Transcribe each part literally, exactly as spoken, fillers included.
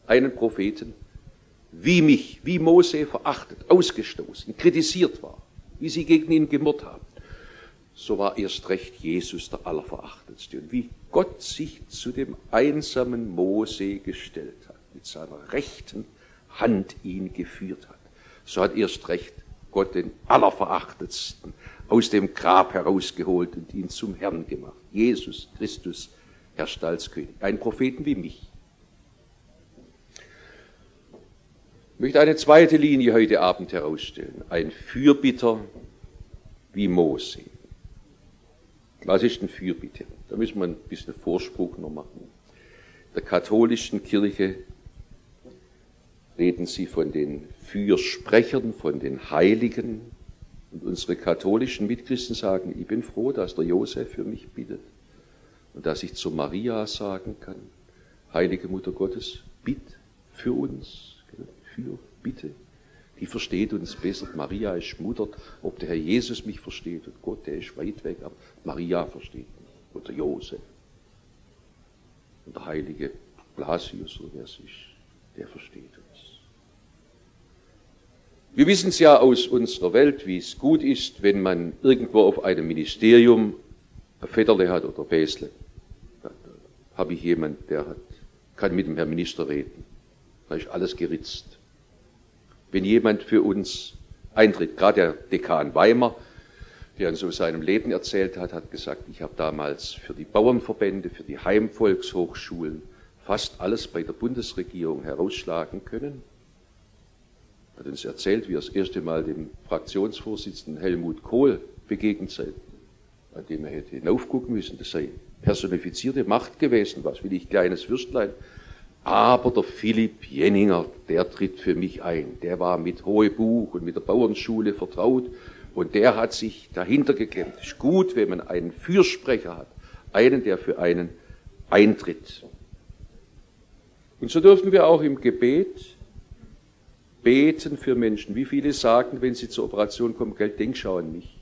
einen Propheten wie mich, wie Mose verachtet, ausgestoßen, kritisiert war, wie sie gegen ihn gemurrt haben, so war erst recht Jesus der Allerverachtetste. Und wie Gott sich zu dem einsamen Mose gestellt hat, mit seiner rechten Hand ihn geführt hat, so hat erst recht Gott den Allerverachtetsten aus dem Grab herausgeholt und ihn zum Herrn gemacht. Jesus Christus, Herr Stallskönig, einen Propheten wie mich. Ich möchte eine zweite Linie heute Abend herausstellen. Ein Fürbitter wie Mose. Was ist ein Fürbitter? Da müssen wir ein bisschen Vorspruch noch machen. In der katholischen Kirche reden sie von den Fürsprechern, von den Heiligen. Und unsere katholischen Mitchristen sagen, ich bin froh, dass der Josef für mich bittet. Und dass ich zu Maria sagen kann, heilige Mutter Gottes, bitt für uns. Für, bitte. Die versteht uns besser. Maria ist Mutter. Ob der Herr Jesus mich versteht und Gott, der ist weit weg, aber Maria versteht mich. Oder Josef. Und der heilige Blasius, oder wer es ist, der versteht uns. Wir wissen es ja aus unserer Welt, wie es gut ist, wenn man irgendwo auf einem Ministerium ein Vetterle hat oder Bäsle. Da habe ich jemand, der hat, kann mit dem Herrn Minister reden. Da ist alles geritzt. Wenn jemand für uns eintritt, gerade der Dekan Weimar, der in so seinem Leben erzählt hat, hat gesagt, ich habe damals für die Bauernverbände, für die Heimvolkshochschulen fast alles bei der Bundesregierung herausschlagen können. Er hat uns erzählt, wie er das erste Mal dem Fraktionsvorsitzenden Helmut Kohl begegnet sei, an dem er hätte hinaufgucken müssen. Das sei personifizierte Macht gewesen, was will ich, kleines Würstlein. Aber der Philipp Jenninger, der tritt für mich ein. Der war mit Hohebuch und mit der Bauernschule vertraut und der hat sich dahinter geklemmt. Es ist gut, wenn man einen Fürsprecher hat, einen, der für einen eintritt. Und so dürfen wir auch im Gebet beten für Menschen. Wie viele sagen, wenn sie zur Operation kommen, Geld, denk schau an mich.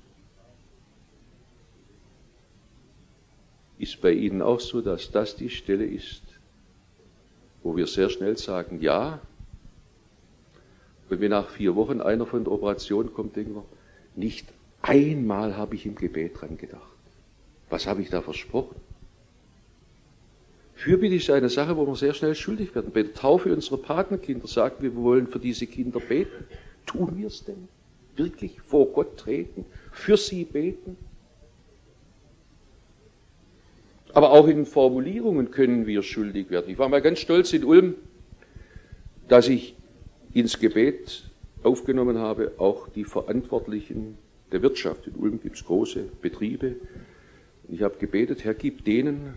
Ist bei Ihnen auch so, dass das die Stelle ist, wo wir sehr schnell sagen, ja. Und wenn nach vier Wochen einer von der Operation kommt, denken wir, nicht einmal habe ich im Gebet dran gedacht. Was habe ich da versprochen? Fürbitte ist eine Sache, wo wir sehr schnell schuldig werden. Bei der Taufe unserer Patenkinder sagen wir, wir wollen für diese Kinder beten. Tun wir es denn? Wirklich vor Gott treten? Für sie beten? Aber auch in Formulierungen können wir schuldig werden. Ich war mal ganz stolz in Ulm, dass ich ins Gebet aufgenommen habe, auch die Verantwortlichen der Wirtschaft. In Ulm gibt es große Betriebe. Und ich habe gebetet, Herr, gib denen,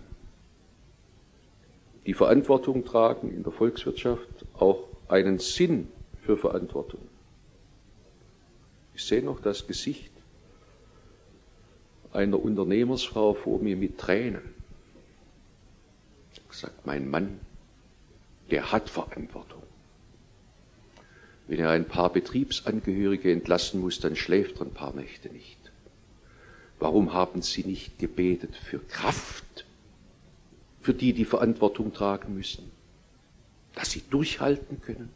die Verantwortung tragen in der Volkswirtschaft, auch einen Sinn für Verantwortung. Ich sehe noch das Gesicht einer Unternehmersfrau vor mir mit Tränen. Sagt, mein Mann, der hat Verantwortung. Wenn er ein paar Betriebsangehörige entlassen muss, dann schläft er ein paar Nächte nicht. Warum haben Sie nicht gebetet für Kraft, für die, die Verantwortung tragen müssen, dass sie durchhalten können?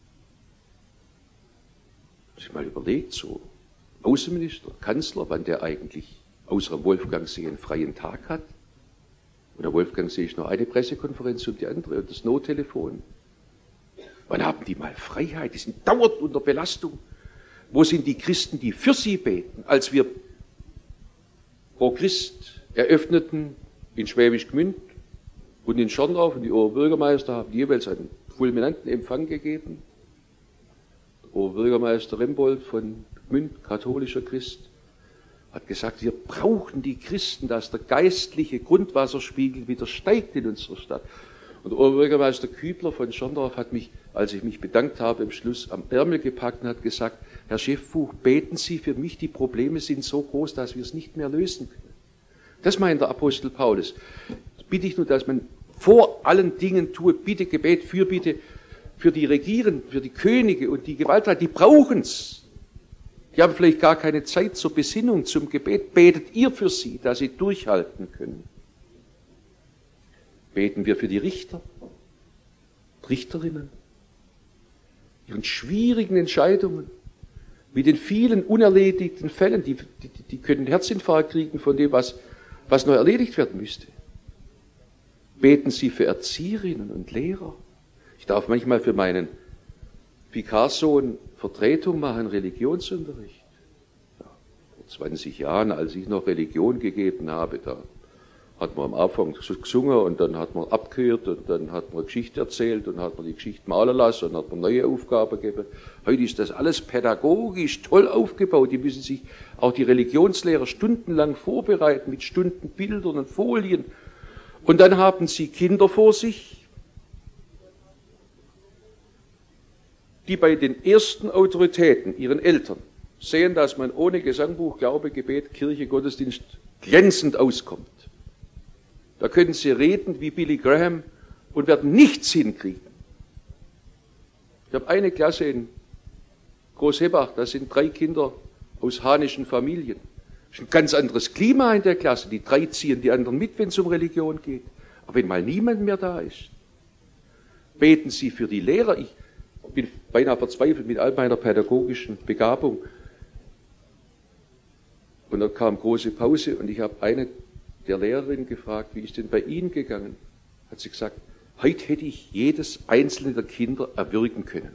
Haben Sie mal überlegt, so Außenminister, Kanzler, wann der eigentlich außer Wolfgang See einen freien Tag hat? Und der Wolfgang sehe ich noch eine Pressekonferenz und die andere und das Nottelefon. Wann haben die mal Freiheit? Die sind dauernd unter Belastung. Wo sind die Christen, die für sie beten? Als wir Pro Christ eröffneten in Schwäbisch Gmünd und in Schorndorf und die Oberbürgermeister haben jeweils einen fulminanten Empfang gegeben. Der Oberbürgermeister Rembold von Gmünd, katholischer Christ, hat gesagt, wir brauchen die Christen, dass der geistliche Grundwasserspiegel wieder steigt in unserer Stadt. Und der Oberbürgermeister Kübler von Schorndorf hat mich, als ich mich bedankt habe, am Schluss am Ärmel gepackt und hat gesagt, Herr Schäffbuch, beten Sie für mich, die Probleme sind so groß, dass wir es nicht mehr lösen können. Das meint der Apostel Paulus. Jetzt bitte ich nur, dass man vor allen Dingen tue, bitte Gebet, Fürbitte für die Regierenden, für die Könige und die Gewaltleiter, die brauchen es. Die haben vielleicht gar keine Zeit zur Besinnung, zum Gebet. Betet ihr für sie, dass sie durchhalten können. Beten wir für die Richter. Richterinnen, ihren schwierigen Entscheidungen, mit den vielen unerledigten Fällen, die, die, die können Herzinfarkt kriegen von dem, was, was noch erledigt werden müsste. Beten Sie für Erzieherinnen und Lehrer. Ich darf manchmal für meinen Vikarsohn Vertretung machen, Religionsunterricht. Ja, vor zwanzig Jahren, als ich noch Religion gegeben habe, da hat man am Anfang gesungen und dann hat man abgehört und dann hat man Geschichte erzählt und hat man die Geschichte malen lassen und hat man neue Aufgaben gegeben. Heute ist das alles pädagogisch toll aufgebaut. Die müssen sich auch die Religionslehrer stundenlang vorbereiten mit Stundenbildern und Folien. Und dann haben sie Kinder vor sich, die bei den ersten Autoritäten, ihren Eltern, sehen, dass man ohne Gesangbuch, Glaube, Gebet, Kirche, Gottesdienst glänzend auskommt. Da können sie reden wie Billy Graham und werden nichts hinkriegen. Ich habe eine Klasse in Großhebach, da sind drei Kinder aus hanischen Familien. Das ist ein ganz anderes Klima in der Klasse. Die drei ziehen die anderen mit, wenn es um Religion geht. Aber wenn mal niemand mehr da ist, beten Sie für die Lehrer. Ich bin beinahe verzweifelt mit all meiner pädagogischen Begabung. Und dann kam große Pause und ich habe eine der Lehrerin gefragt, wie ist denn bei Ihnen gegangen? Hat sie gesagt, heute hätte ich jedes einzelne der Kinder erwürgen können.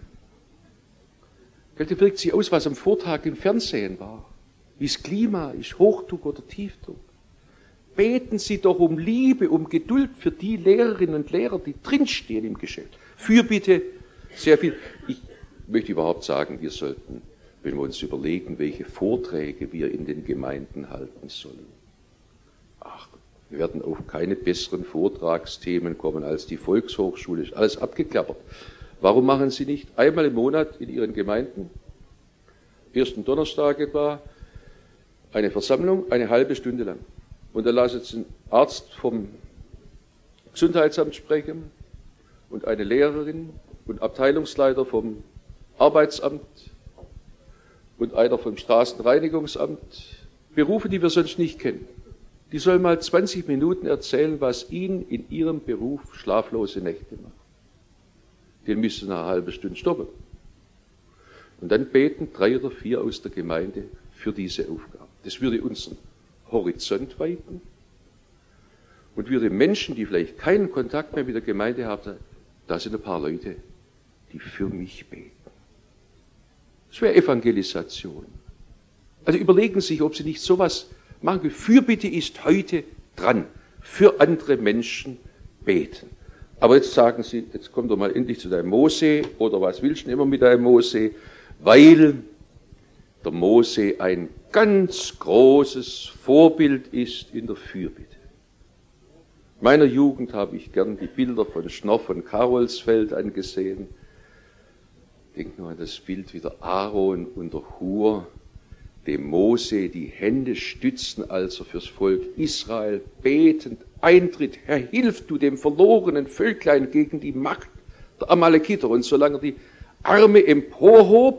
Heute wirkt sie aus, was am Vortag im Fernsehen war. Wie das Klima ist, Hochdruck oder Tiefdruck. Beten Sie doch um Liebe, um Geduld für die Lehrerinnen und Lehrer, die drinstehen im Geschäft. Fürbitte sehr viel. Ich möchte überhaupt sagen, wir sollten, wenn wir uns überlegen, welche Vorträge wir in den Gemeinden halten sollen. Ach, wir werden auf keine besseren Vortragsthemen kommen als die Volkshochschule. Ist alles abgeklappert. Warum machen Sie nicht einmal im Monat in Ihren Gemeinden, ersten Donnerstag etwa, eine Versammlung, eine halbe Stunde lang? Und da lassen Sie einen Arzt vom Gesundheitsamt sprechen und eine Lehrerin und Abteilungsleiter vom Arbeitsamt und einer vom Straßenreinigungsamt, Berufe, die wir sonst nicht kennen. Die sollen mal zwanzig Minuten erzählen, was ihnen in ihrem Beruf schlaflose Nächte macht. Den müssen wir eine halbe Stunde stoppen. Und dann beten drei oder vier aus der Gemeinde für diese Aufgabe. Das würde unseren Horizont weiten und würde Menschen, die vielleicht keinen Kontakt mehr mit der Gemeinde haben, sagen, da sind ein paar Leute, die für mich beten. Das wäre Evangelisation. Also überlegen Sie sich, ob Sie nicht sowas machen können. Fürbitte ist heute dran. Für andere Menschen beten. Aber jetzt sagen Sie, jetzt kommt doch mal endlich zu deinem Mose, oder was willst du denn immer mit deinem Mose? Weil der Mose ein ganz großes Vorbild ist in der Fürbitte. In meiner Jugend habe ich gern die Bilder von Schnorr von Karolsfeld angesehen. Denk nur an das Bild, wie der Aaron und der Hur dem Mose die Hände stützen, als er fürs Volk Israel betend eintritt. Herr, hilf du dem verlorenen Völklein gegen die Macht der Amalekiter. Und solange er die Arme emporhob,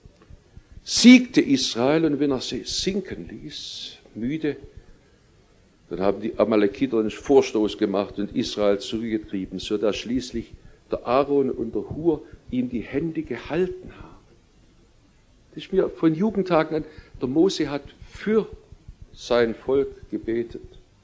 siegte Israel. Und wenn er sie sinken ließ, müde, dann haben die Amalekiter einen Vorstoß gemacht und Israel zurückgetrieben, sodass schließlich der Aaron und der Hur ihm die Hände gehalten haben. Das ist mir von Jugendtagen an, der Mose hat für sein Volk gebetet.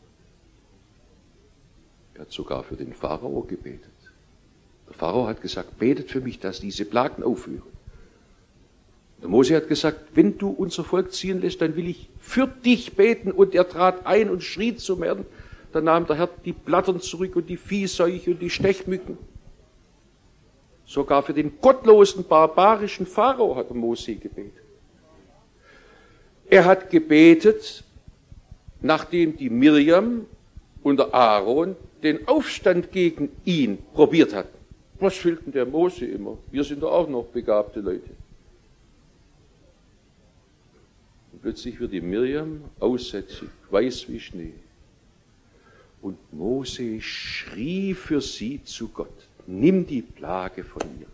Er hat sogar für den Pharao gebetet. Der Pharao hat gesagt, betet für mich, dass diese Plagen aufhören. Der Mose hat gesagt, wenn du unser Volk ziehen lässt, dann will ich für dich beten. Und er trat ein und schrie zum Herrn. Dann nahm der Herr die Blattern zurück und die Viehseuche und die Stechmücken. Sogar für den gottlosen, barbarischen Pharao hat der Mose gebetet. Er hat gebetet, nachdem die Miriam und der Aaron den Aufstand gegen ihn probiert hatten. Was fehlt denn der Mose immer? Wir sind doch auch noch begabte Leute. Und plötzlich wird die Miriam aussätzig, weiß wie Schnee. Und Mose schrie für sie zu Gott. Nimm die Plage von mir.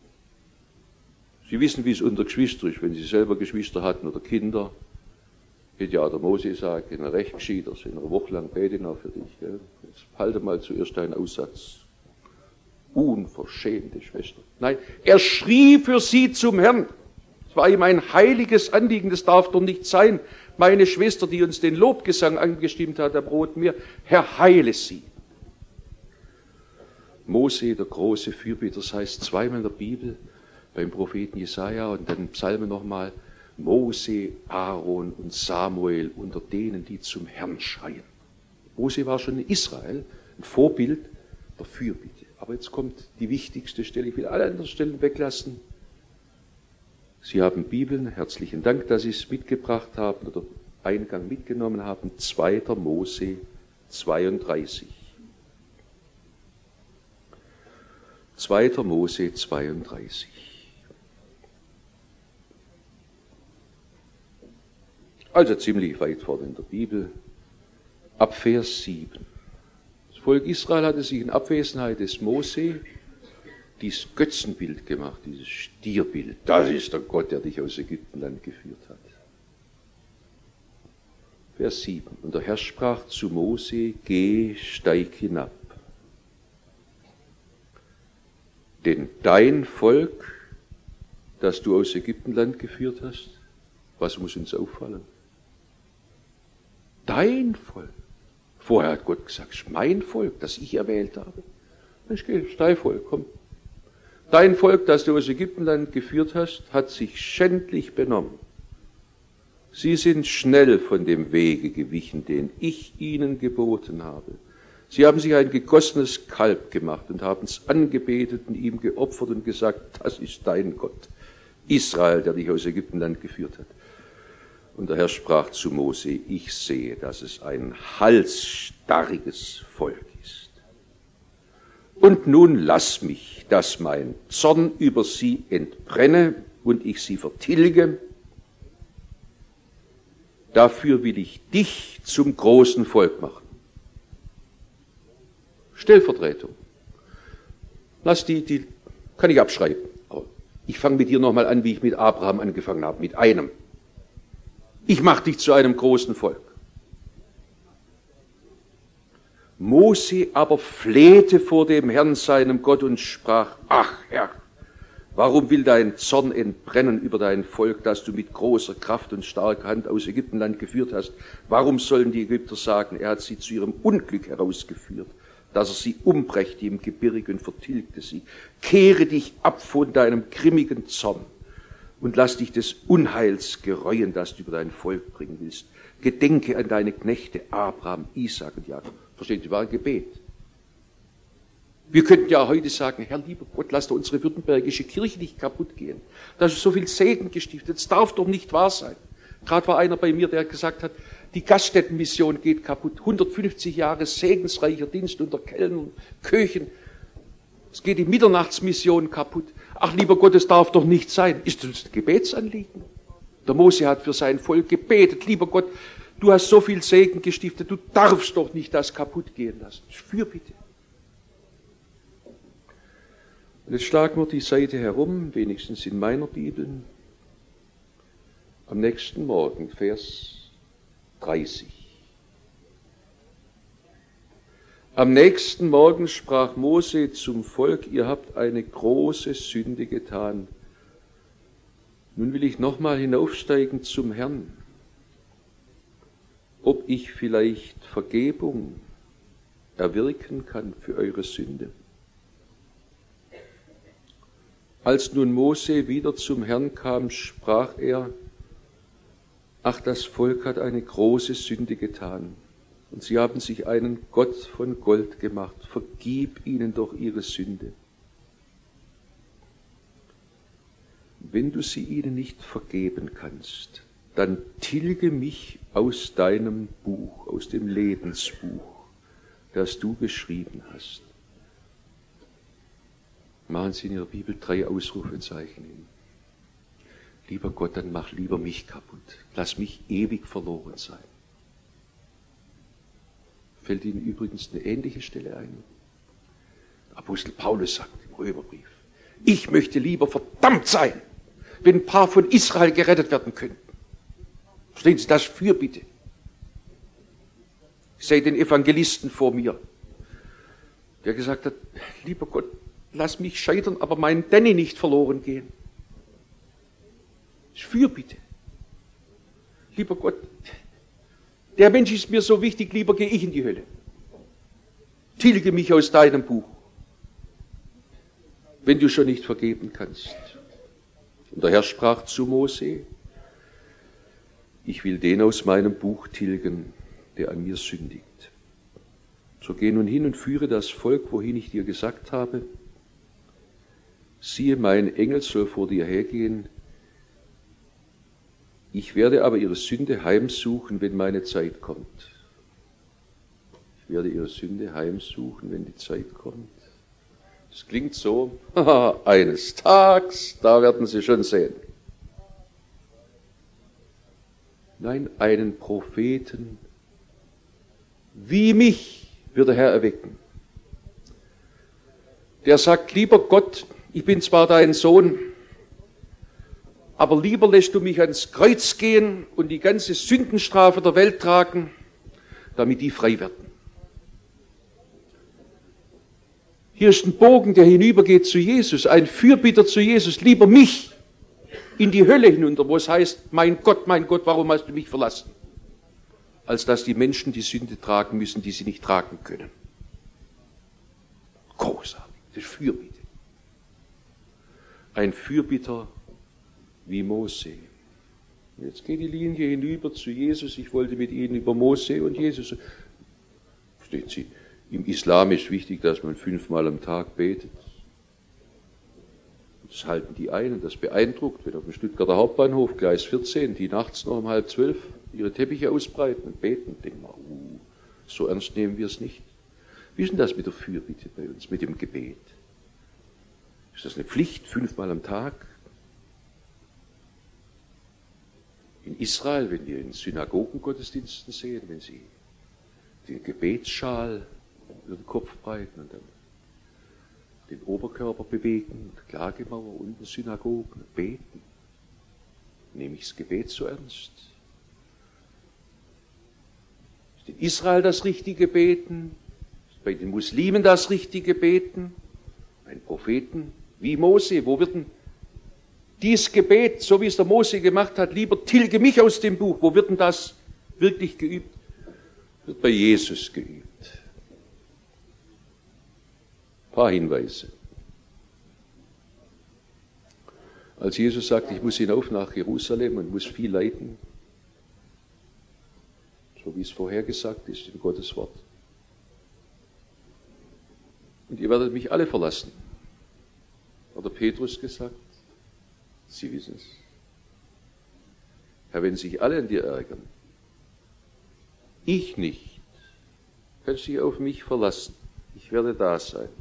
Sie wissen, wie es unter Geschwistern ist, wenn Sie selber Geschwister hatten oder Kinder. Hätte ja der Mose sagt, in einer recht gescheiter, in einer Woche lang bete noch für dich. Gell? Jetzt halte mal zuerst deinen Aussatz. Unverschämte Schwester. Nein, er schrie für sie zum Herrn. Es war ihm ein heiliges Anliegen, das darf doch nicht sein. Meine Schwester, die uns den Lobgesang angestimmt hat, der Brot mir, Herr, heile sie. Mose, der große Fürbitter, das heißt zweimal in der Bibel, beim Propheten Jesaja und dann im Psalmen nochmal, Mose, Aaron und Samuel unter denen, die zum Herrn schreien. Mose war schon in Israel ein Vorbild der Fürbitte. Aber jetzt kommt die wichtigste Stelle, ich will alle anderen Stellen weglassen. Sie haben Bibeln, herzlichen Dank, dass Sie es mitgebracht haben oder Eingang mitgenommen haben, zweiter Mose zweiunddreißig. zweiter Mose zweiunddreißig. Also ziemlich weit vorne in der Bibel, ab Vers sieben. Das Volk Israel hatte sich in Abwesenheit des Mose dieses Götzenbild gemacht, dieses Stierbild. Das ist der Gott, der dich aus Ägyptenland geführt hat. Vers sieben. Und der Herr sprach zu Mose, geh, steig hinab. Denn dein Volk, das du aus Ägyptenland geführt hast, was muss uns auffallen? Dein Volk. Vorher hat Gott gesagt, mein Volk, das ich erwählt habe. Ich gehe, dein Volk, komm. Dein Volk, das du aus Ägyptenland geführt hast, hat sich schändlich benommen. Sie sind schnell von dem Wege gewichen, den ich ihnen geboten habe. Sie haben sich ein gegossenes Kalb gemacht und haben es angebetet und ihm geopfert und gesagt, das ist dein Gott, Israel, der dich aus Ägyptenland geführt hat. Und der Herr sprach zu Mose, ich sehe, dass es ein halsstarriges Volk ist. Und nun lass mich, dass mein Zorn über sie entbrenne und ich sie vertilge. Dafür will ich dich zum großen Volk machen. Stellvertretung. Lass die, die kann ich abschreiben. Aber ich fange mit dir nochmal an, wie ich mit Abraham angefangen habe, mit einem. Ich mache dich zu einem großen Volk. Mose aber flehte vor dem Herrn, seinem Gott, und sprach, ach Herr, warum will dein Zorn entbrennen über dein Volk, das du mit großer Kraft und starker Hand aus Ägyptenland geführt hast? Warum sollen die Ägypter sagen, er hat sie zu ihrem Unglück herausgeführt, dass er sie umbrächte im Gebirge und vertilgte sie? Kehre dich ab von deinem grimmigen Zorn und lass dich des Unheils gereuen, das du über dein Volk bringen willst. Gedenke an deine Knechte Abraham, Isaak und Jakob. Versteht, das war ein Gebet. Wir könnten ja heute sagen, Herr, lieber Gott, lass doch unsere württembergische Kirche nicht kaputt gehen. Da ist so viel Segen gestiftet, das darf doch nicht wahr sein. Gerade war einer bei mir, der gesagt hat, die Gaststättenmission geht kaputt. hundertfünfzig Jahre segensreicher Dienst unter Kellnern, Köchen. Es geht die Mitternachtsmission kaputt. Ach, lieber Gott, das darf doch nicht sein. Ist das ein Gebetsanliegen? Der Mose hat für sein Volk gebetet. Lieber Gott, du hast so viel Segen gestiftet, du darfst doch nicht das kaputt gehen lassen. Fürbitte. Und jetzt schlagen wir die Seite herum, wenigstens in meiner Bibel. Am nächsten Morgen, Vers dreißig. Am nächsten Morgen sprach Mose zum Volk, ihr habt eine große Sünde getan. Nun will ich nochmal hinaufsteigen zum Herrn, ob ich vielleicht Vergebung erwirken kann für eure Sünde. Als nun Mose wieder zum Herrn kam, sprach er, ach, das Volk hat eine große Sünde getan, und sie haben sich einen Gott von Gold gemacht. Vergib ihnen doch ihre Sünde. Wenn du sie ihnen nicht vergeben kannst, dann tilge mich aus deinem Buch, aus dem Lebensbuch, das du geschrieben hast. Machen Sie in Ihrer Bibel drei Ausrufezeichen hin. Lieber Gott, dann mach lieber mich kaputt. Lass mich ewig verloren sein. Fällt Ihnen übrigens eine ähnliche Stelle ein? Apostel Paulus sagt im Römerbrief, ich möchte lieber verdammt sein, wenn ein paar von Israel gerettet werden könnten. Verstehen Sie das? Fürbitte. Ich sehe den Evangelisten vor mir, der gesagt hat, lieber Gott, lass mich scheitern, aber mein Danny nicht verloren gehen. Das ist Fürbitte. Lieber Gott, der Mensch ist mir so wichtig, lieber gehe ich in die Hölle. Tilge mich aus deinem Buch, wenn du schon nicht vergeben kannst. Und der Herr sprach zu Mose, ich will den aus meinem Buch tilgen, der an mir sündigt. So geh nun hin und führe das Volk, wohin ich dir gesagt habe. Siehe, mein Engel soll vor dir hergehen. Ich werde aber ihre Sünde heimsuchen, wenn meine Zeit kommt. Ich werde ihre Sünde heimsuchen, wenn die Zeit kommt. Das klingt so, haha, eines Tages, da werden sie schon sehen. Nein, einen Propheten wie mich wird der Herr erwecken. Der sagt, lieber Gott, ich bin zwar dein Sohn, aber lieber lässt du mich ans Kreuz gehen und die ganze Sündenstrafe der Welt tragen, damit die frei werden. Hier ist ein Bogen, der hinübergeht zu Jesus, ein Fürbitter zu Jesus, lieber mich in die Hölle hinunter, wo es heißt, mein Gott, mein Gott, warum hast du mich verlassen? Als dass die Menschen die Sünde tragen müssen, die sie nicht tragen können. Großartig, das ist Fürbitte. Ein Fürbitter wie Mose. Jetzt geht die Linie hinüber zu Jesus. Ich wollte mit Ihnen über Mose und Jesus. Verstehen Sie, im Islam ist wichtig, dass man fünfmal am Tag betet. Das halten die einen, das beeindruckt, wenn auf dem Stuttgarter Hauptbahnhof, Gleis vierzehn, die nachts noch um halb zwölf ihre Teppiche ausbreiten und beten. Denken wir, uh, so ernst nehmen wir es nicht. Wie ist denn das mit der Fürbitte bei uns, mit dem Gebet? Ist das eine Pflicht, fünfmal am Tag? In Israel, wenn wir in Synagogengottesdiensten sehen, wenn sie den Gebetsschal über den Kopf breiten und dann den Oberkörper bewegen, und Klagemauer unten Synagogen, beten, nehme ich das Gebet so ernst? Ist in Israel das richtige Beten? Ist bei den Muslimen das richtige Beten? Bei den Propheten wie Mose, wo wird denn dieses Gebet, so wie es der Mose gemacht hat, lieber tilge mich aus dem Buch, wo wird denn das wirklich geübt? Wird bei Jesus geübt. Ein paar Hinweise. Als Jesus sagt, ich muss hinauf nach Jerusalem und muss viel leiden, so wie es vorhergesagt ist in Gottes Wort. Und ihr werdet mich alle verlassen, hat der Petrus gesagt. Sie wissen es. Herr, wenn sich alle an dir ärgern, ich nicht, kannst du dich auf mich verlassen. Ich werde da sein.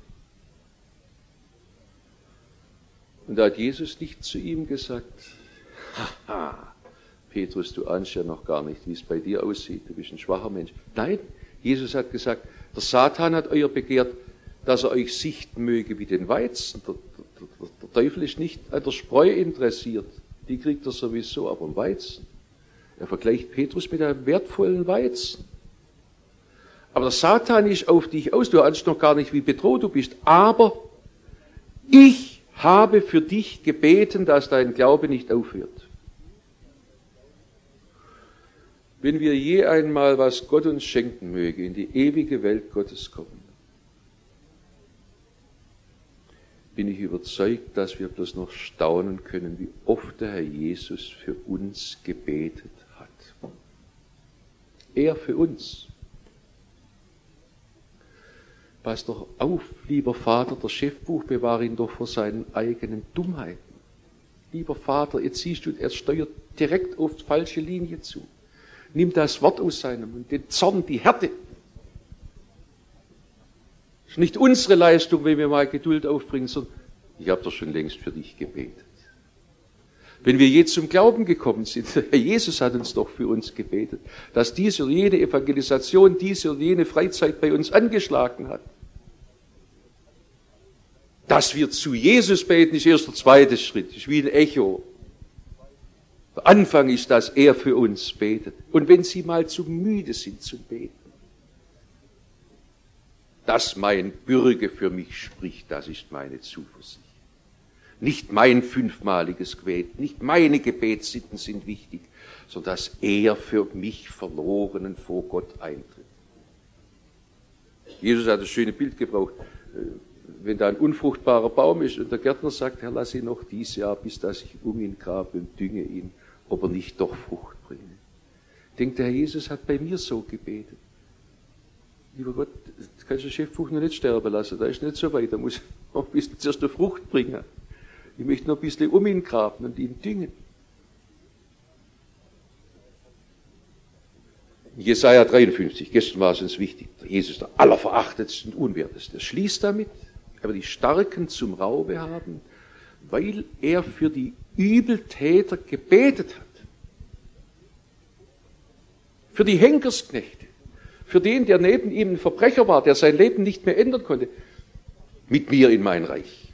Und da hat Jesus nicht zu ihm gesagt, haha, Petrus, du ahnst ja noch gar nicht, wie es bei dir aussieht, du bist ein schwacher Mensch. Nein, Jesus hat gesagt, der Satan hat euer begehrt, dass er euch sichten möge wie den Weizen. Der, der, der Teufel ist nicht an der Spreu interessiert, die kriegt er sowieso, aber am Weizen. Er vergleicht Petrus mit einem wertvollen Weizen. Aber der Satan ist auf dich aus, du ahnst noch gar nicht, wie bedroht du bist, aber ich habe für dich gebeten, dass dein Glaube nicht aufhört. Wenn wir je einmal, was Gott uns schenken möge, in die ewige Welt Gottes kommen, bin ich überzeugt, dass wir bloß noch staunen können, wie oft der Herr Jesus für uns gebetet hat. Er für uns. Pass doch auf, lieber Vater, der Chefbuch bewahre ihn doch vor seinen eigenen Dummheiten. Lieber Vater, jetzt siehst du, er steuert direkt auf die falsche Linie zu. Nimm das Wort aus seinem Mund, den Zorn, die Härte. Es ist nicht unsere Leistung, wenn wir mal Geduld aufbringen, sondern ich habe doch schon längst für dich gebetet. Wenn wir jetzt zum Glauben gekommen sind, Herr Jesus hat uns doch für uns gebetet, dass diese oder jene Evangelisation, diese oder jene Freizeit bei uns angeschlagen hat. Dass wir zu Jesus beten, ist erst der zweite Schritt, ist wie ein Echo. Der Anfang ist, dass er für uns betet. Und wenn Sie mal zu müde sind zum Beten, dass mein Bürge für mich spricht, das ist meine Zuversicht. Nicht mein fünfmaliges Gebet, nicht meine Gebetssitten sind wichtig, sondern dass er für mich Verlorenen vor Gott eintritt. Jesus hat das schöne Bild gebraucht. Wenn da ein unfruchtbarer Baum ist und der Gärtner sagt, Herr, lass ihn noch dieses Jahr, bis dass ich um ihn grabe und dünge ihn, ob er nicht doch Frucht bringe. Denkt der Herr Jesus hat bei mir so gebetet. Lieber Gott, du kannst den Chefbuch noch nicht sterben lassen, da ist nicht so weit, da muss noch ein bisschen zuerst eine Frucht bringen. Ich möchte noch ein bisschen um ihn graben und ihn düngen. Jesaja dreiundfünfzig, gestern war es uns wichtig, der Jesus, der allerverachtetste und unwerteste, schließt damit, aber die Starken zum Raube haben, weil er für die Übeltäter gebetet hat. Für die Henkersknechte, für den, der neben ihm ein Verbrecher war, der sein Leben nicht mehr ändern konnte, mit mir in mein Reich.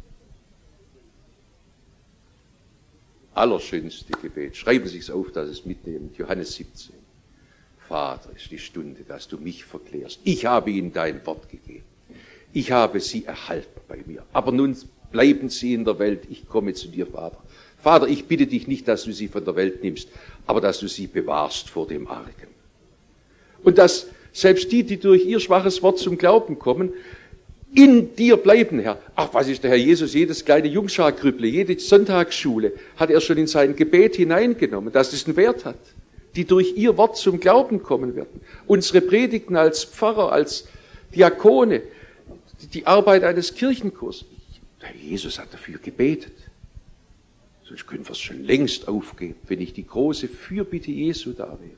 Allerschönste Gebet. Schreiben Sie es auf, dass Sie es mitnehmen. Johannes siebzehn. Vater, ist die Stunde, dass du mich verklärst. Ich habe ihnen dein Wort gegeben. Ich habe sie erhalten bei mir. Aber nun bleiben sie in der Welt. Ich komme zu dir, Vater. Vater, ich bitte dich nicht, dass du sie von der Welt nimmst, aber dass du sie bewahrst vor dem Argen. Und dass selbst die, die durch ihr schwaches Wort zum Glauben kommen, in dir bleiben, Herr. Ach, was ist der Herr Jesus? Jedes kleine Jungscharkrüpple, jede Sonntagsschule hat er schon in sein Gebet hineingenommen, dass es einen Wert hat, die durch ihr Wort zum Glauben kommen werden. Unsere Predigten als Pfarrer, als Diakone, die Arbeit eines Kirchenchors. Der Herr Jesus hat dafür gebetet. Sonst können wir es schon längst aufgeben, wenn nicht die große Fürbitte Jesu da wäre.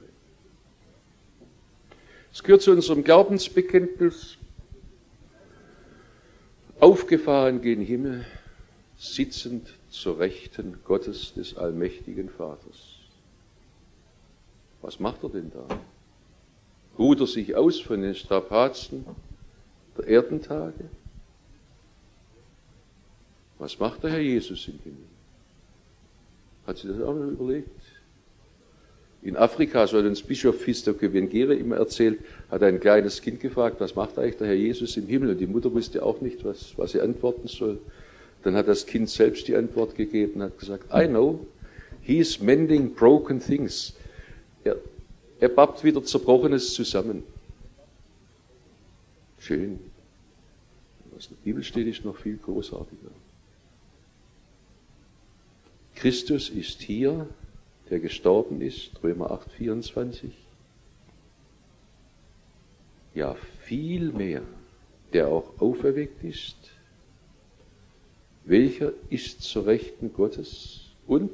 Es gehört zu unserem Glaubensbekenntnis. Aufgefahren gen Himmel, sitzend zur Rechten Gottes des allmächtigen Vaters. Was macht er denn da? Ruht er sich aus von den Strapazen der Erdentage? Was macht der Herr Jesus im Himmel? Hat sie das auch mal überlegt? In Afrika, so hat uns Bischof Fisto Kevengere immer erzählt, hat ein kleines Kind gefragt, was macht eigentlich der Herr Jesus im Himmel? Und die Mutter wusste auch nicht, was, was sie antworten soll. Dann hat das Kind selbst die Antwort gegeben und hat gesagt, I know, he is mending broken things. Er, er bappt wieder Zerbrochenes zusammen. Schön. Was in der Bibel steht, ist noch viel großartiger. Christus ist hier, der gestorben ist, Römer acht, vierundzwanzig. Ja, viel mehr, der auch auferweckt ist, welcher ist zur Rechten Gottes und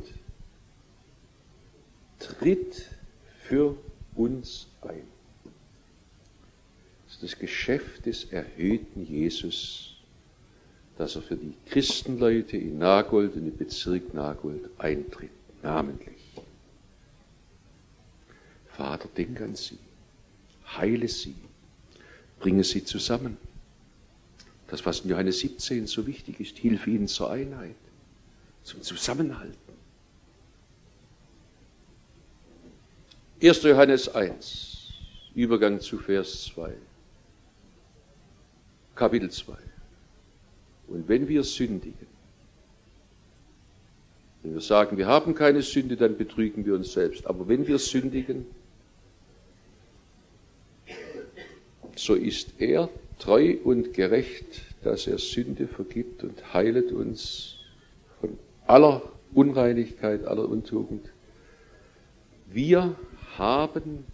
tritt für uns ein. Das ist das Geschäft des erhöhten Jesus, dass er für die Christenleute in Nagold und im Bezirk Nagold eintritt, namentlich. Vater, denk an sie, heile sie, bringe sie zusammen. Das, was in Johannes siebzehn so wichtig ist, hilf ihnen zur Einheit, zum Zusammenhalten. erster Johannes eins, Übergang zu Vers zwei, Kapitel zwei. Und wenn wir sündigen, wenn wir sagen, wir haben keine Sünde, dann betrügen wir uns selbst. Aber wenn wir sündigen, so ist er treu und gerecht, dass er Sünde vergibt und heilet uns von aller Unreinigkeit, aller Untugend. Wir haben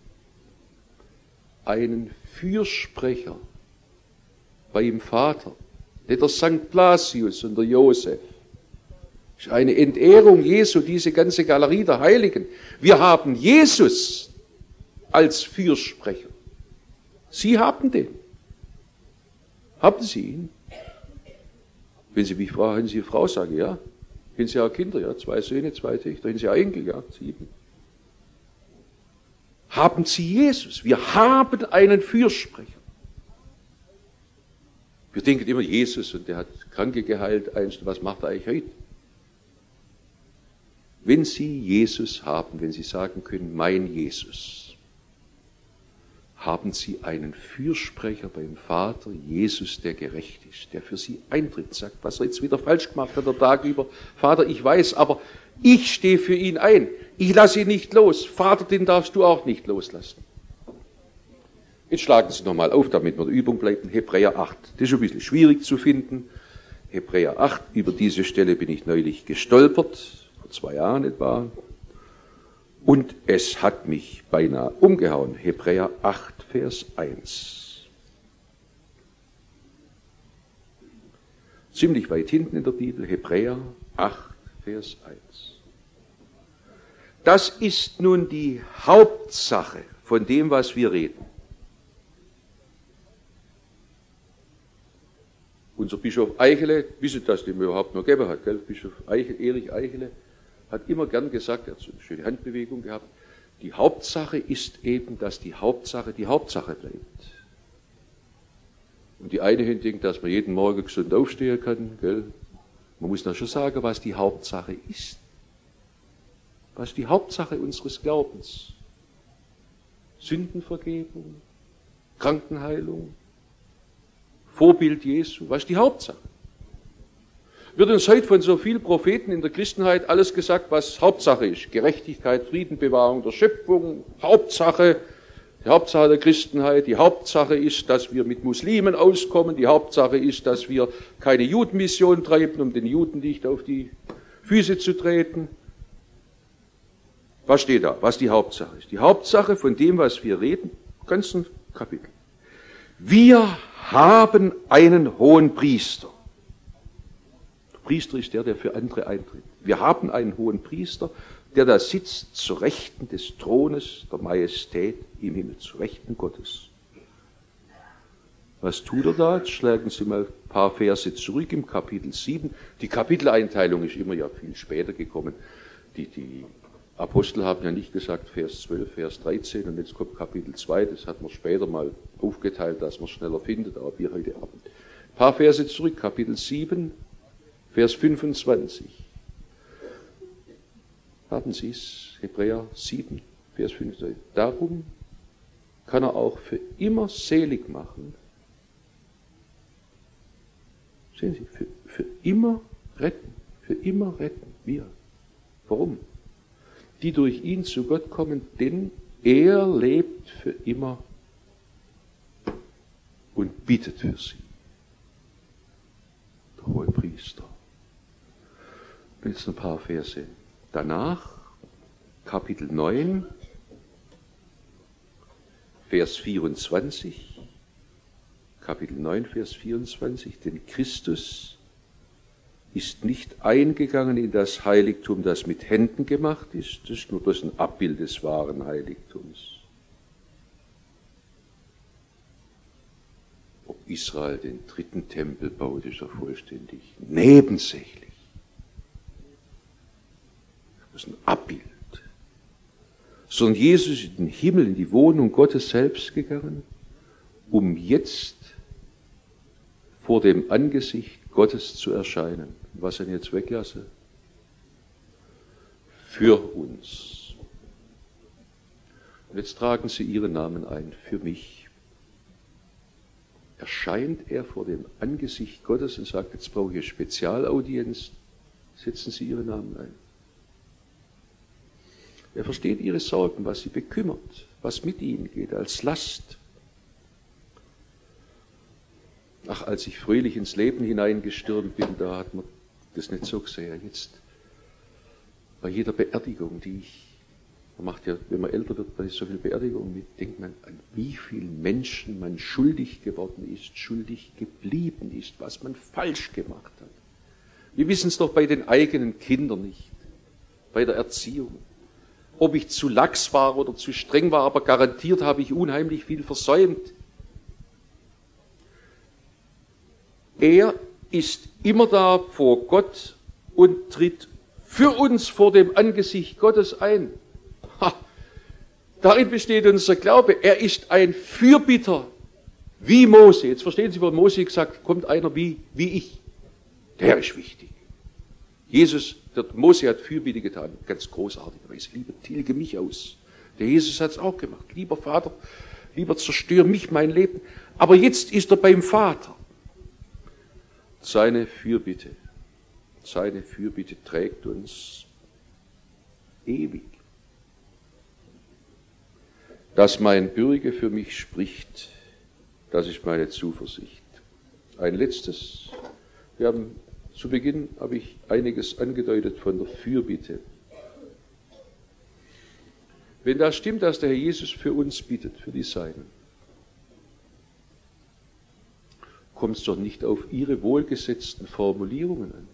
einen Fürsprecher beim Vater, nicht der Sankt Blasius und der Josef. Das ist eine Entehrung Jesu, diese ganze Galerie der Heiligen. Wir haben Jesus als Fürsprecher. Sie haben den. Haben Sie ihn? Wenn Sie mich fragen, haben Sie eine Frau, sage ich, ja. Haben Sie auch Kinder, ja. Zwei Söhne, zwei Töchter. Haben Sie auch Enkel, ja. Sieben. Haben Sie Jesus? Wir haben einen Fürsprecher. Wir denken immer, Jesus, und der hat Kranke geheilt, einst, was macht er eigentlich heute? Wenn Sie Jesus haben, wenn Sie sagen können, mein Jesus, haben sie einen Fürsprecher beim Vater, Jesus, der gerecht ist, der für sie eintritt, sagt, was er jetzt wieder falsch gemacht hat, der Tag über. Vater, ich weiß, aber ich stehe für ihn ein. Ich lasse ihn nicht los. Vater, den darfst du auch nicht loslassen. Jetzt schlagen Sie nochmal auf, damit wir in der Übung bleiben. Hebräer acht. Das ist ein bisschen schwierig zu finden. Hebräer acht, über diese Stelle bin ich neulich gestolpert, vor zwei Jahren etwa. Und es hat mich beinahe umgehauen. Hebräer acht, Vers eins. Ziemlich weit hinten in der Bibel, Hebräer acht, Vers eins. Das ist nun die Hauptsache von dem, was wir reden. Unser Bischof Eichele, wissen das, den wir überhaupt noch gegeben hat, gell? Bischof Eichele, Erich Eichele, hat immer gern gesagt, er hat so eine schöne Handbewegung gehabt, die Hauptsache ist eben, dass die Hauptsache die Hauptsache bleibt. Und die eine denkt, dass man jeden Morgen gesund aufstehen kann, gell? Man muss noch schon sagen, was die Hauptsache ist. Was ist die Hauptsache unseres Glaubens? Sündenvergebung, Krankenheilung, Vorbild Jesu, was ist die Hauptsache? Wird uns heute von so vielen Propheten in der Christenheit alles gesagt, was Hauptsache ist? Gerechtigkeit, Friedenbewahrung der Schöpfung, Hauptsache, die Hauptsache der Christenheit, die Hauptsache ist, dass wir mit Muslimen auskommen, die Hauptsache ist, dass wir keine Judenmission treiben, um den Juden nicht auf die Füße zu treten. Was steht da? Was die Hauptsache ist? Die Hauptsache von dem, was wir reden, ganzen Kapitel. Wir haben einen hohen Priester. Der Priester ist der, der für andere eintritt. Wir haben einen hohen Priester, der da sitzt zu Rechten des Thrones der Majestät im Himmel, zu Rechten Gottes. Was tut er da? Jetzt schlagen Sie mal ein paar Verse zurück im Kapitel sieben. Die Kapiteleinteilung ist immer ja viel später gekommen. Die, die Apostel haben ja nicht gesagt Vers zwölf, Vers dreizehn und jetzt kommt Kapitel zwei, das hat man später mal aufgeteilt, dass man es schneller findet, aber wir heute Abend. Ein paar Verse zurück, Kapitel sieben, Vers fünfundzwanzig. Haben Sie es? Hebräer sieben, Vers fünfundzwanzig. Darum kann er auch für immer selig machen. Sehen Sie, für, für immer retten, für immer retten. Wir. Warum? Die durch ihn zu Gott kommen, denn er lebt für immer und bittet für sie. Der hohe Priester. Jetzt ein paar Verse. Danach, Kapitel neun, Vers vierundzwanzig. Kapitel neun, Vers vierundzwanzig. Denn Christus ist nicht eingegangen in das Heiligtum, das mit Händen gemacht ist. Das ist nur bloß ein Abbild des wahren Heiligtums. Ob Israel den dritten Tempel baut, ist ja vollständig nebensächlich. Das ist ein Abbild. Sondern Jesus ist in den Himmel, in die Wohnung Gottes selbst gegangen, um jetzt vor dem Angesicht Gottes zu erscheinen. Was er jetzt weglasse? Für uns. Und jetzt tragen Sie Ihren Namen ein, für mich. Erscheint er vor dem Angesicht Gottes und sagt, jetzt brauche ich eine Spezialaudienz, setzen Sie Ihren Namen ein. Er versteht Ihre Sorgen, was Sie bekümmert, was mit Ihnen geht, als Last. Ach, als ich fröhlich ins Leben hineingestürmt bin, da hat man das nicht so gesehen. Jetzt bei jeder Beerdigung, die ich, man macht ja, wenn man älter wird, bei so viel Beerdigung mit, denkt man an wie vielen Menschen man schuldig geworden ist, schuldig geblieben ist, was man falsch gemacht hat. Wir wissen es doch bei den eigenen Kindern nicht, bei der Erziehung. Ob ich zu lax war oder zu streng war, aber garantiert habe ich unheimlich viel versäumt. Er ist immer da vor Gott und tritt für uns vor dem Angesicht Gottes ein. Ha, darin besteht unser Glaube. Er ist ein Fürbitter, wie Mose. Jetzt verstehen Sie, wo Mose gesagt, kommt einer wie, wie ich. Der ist wichtig. Jesus, der Mose hat Fürbitte getan, ganz großartigerweise. Lieber, tilge mich aus. Der Jesus hat es auch gemacht. Lieber Vater, Lieber zerstör mich, mein Leben. Aber jetzt ist er beim Vater. Seine Fürbitte, seine Fürbitte trägt uns ewig. Dass mein Bürger für mich spricht, das ist meine Zuversicht. Ein letztes. Wir haben zu Beginn habe ich einiges angedeutet von der Fürbitte. Wenn das stimmt, dass der Herr Jesus für uns bittet, für die Seinen, kommt es doch nicht auf ihre wohlgesetzten Formulierungen an.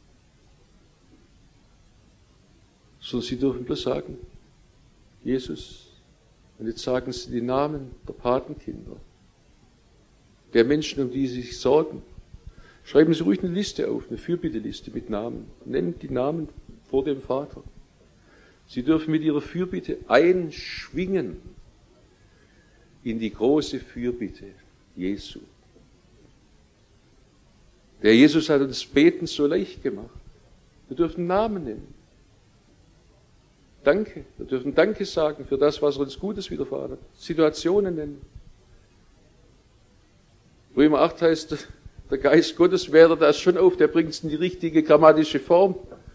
Sondern sie dürfen bloß sagen, Jesus, und jetzt sagen sie die Namen der Patenkinder, der Menschen, um die sie sich sorgen. Schreiben Sie ruhig eine Liste auf, eine Fürbitteliste mit Namen. Nennen die Namen vor dem Vater. Sie dürfen mit ihrer Fürbitte einschwingen in die große Fürbitte Jesu. Der Jesus hat uns Beten so leicht gemacht. Wir dürfen Namen nennen. Danke. Wir dürfen Danke sagen für das, was er uns Gutes widerfahren hat. Situationen nennen. Römer acht heißt, der Geist Gottes wehrt das schon auf, der bringt es in die richtige grammatische Form.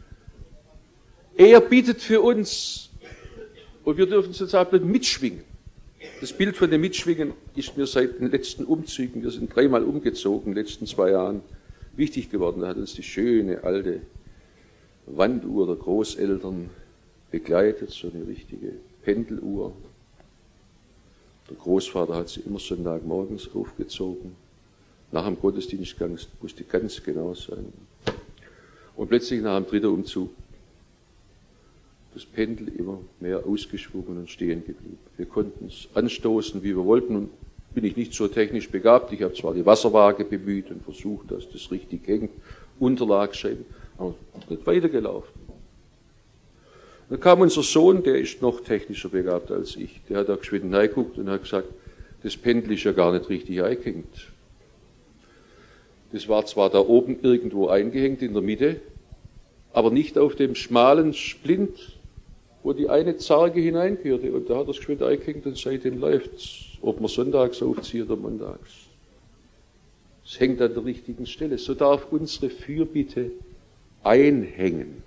Er bittet für uns und wir dürfen sozusagen mitschwingen. Das Bild von dem Mitschwingen ist mir seit den letzten Umzügen, wir sind dreimal umgezogen in den letzten zwei Jahren, wichtig geworden. Da hat uns die schöne alte Wanduhr der Großeltern begleitet, so eine richtige Pendeluhr. Der Großvater hat sie immer Sonntagmorgens aufgezogen. Nach dem Gottesdienstgang musste ganz genau sein. Und plötzlich nach dem dritten Umzug das Pendel immer mehr ausgeschwungen und stehen geblieben. Wir konnten es anstoßen, wie wir wollten. Und bin ich nicht so technisch begabt. Ich habe zwar die Wasserwaage bemüht und versucht, dass das richtig hängt, Unterlagscheiben, aber nicht weitergelaufen. Dann kam unser Sohn, der ist noch technischer begabt als ich. Der hat da geschwind hineingeguckt und hat gesagt, das Pendel ist ja gar nicht richtig eingehängt. Das war zwar da oben irgendwo eingehängt in der Mitte, aber nicht auf dem schmalen Splint, wo die eine Zarge hineingehörte. Und da hat er es geschwind eingehängt und seitdem läuft es, ob man sonntags aufzieht oder montags. Es hängt an der richtigen Stelle. So darf unsere Fürbitte einhängen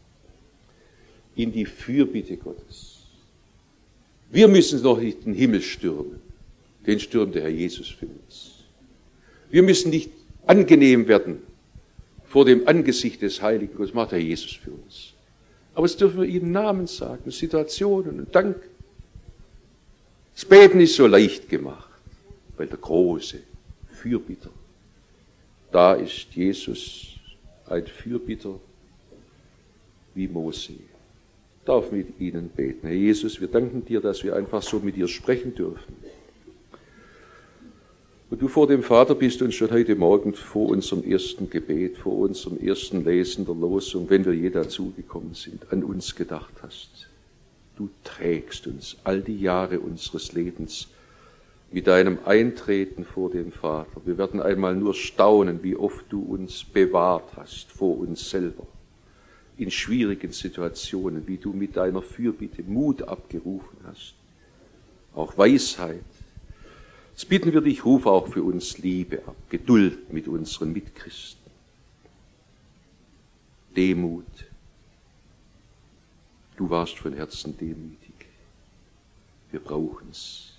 in die Fürbitte Gottes. Wir müssen noch nicht den Himmel stürmen. Den stürmt der Herr Jesus für uns. Wir müssen nicht angenehm werden vor dem Angesicht des Heiligen Gottes, macht der Jesus für uns. Aber es dürfen wir ihm Namen sagen, Situationen und Dank. Das Beten ist so leicht gemacht, weil der große Fürbitter, da ist Jesus ein Fürbitter wie Mose. Ich darf mit Ihnen beten. Herr Jesus, wir danken dir, dass wir einfach so mit dir sprechen dürfen. Und du vor dem Vater bist und schon heute Morgen vor unserem ersten Gebet, vor unserem ersten Lesen der Losung, wenn wir je dazugekommen sind, an uns gedacht hast. Du trägst uns all die Jahre unseres Lebens mit deinem Eintreten vor dem Vater. Wir werden einmal nur staunen, wie oft du uns bewahrt hast vor uns selber, in schwierigen Situationen, wie du mit deiner Fürbitte Mut abgerufen hast, auch Weisheit. Jetzt bitten wir dich, ruf auch für uns Liebe ab, Geduld mit unseren Mitchristen, Demut. Du warst von Herzen demütig. Wir brauchen es.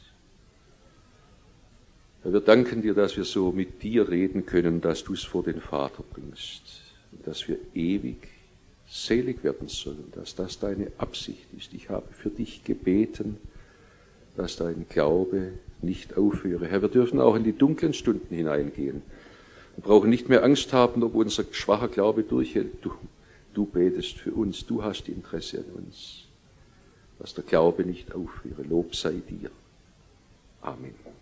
Herr, wir danken dir, dass wir so mit dir reden können, dass du es vor den Vater bringst, und dass wir ewig selig werden sollen, dass das deine Absicht ist. Ich habe für dich gebeten, dass dein Glaube nicht aufhöre. Herr, wir dürfen auch in die dunklen Stunden hineingehen. Wir brauchen nicht mehr Angst haben, ob unser schwacher Glaube durchhält. Du, du betest für uns, du hast Interesse an uns. Dass der Glaube nicht aufhöre. Lob sei dir. Amen.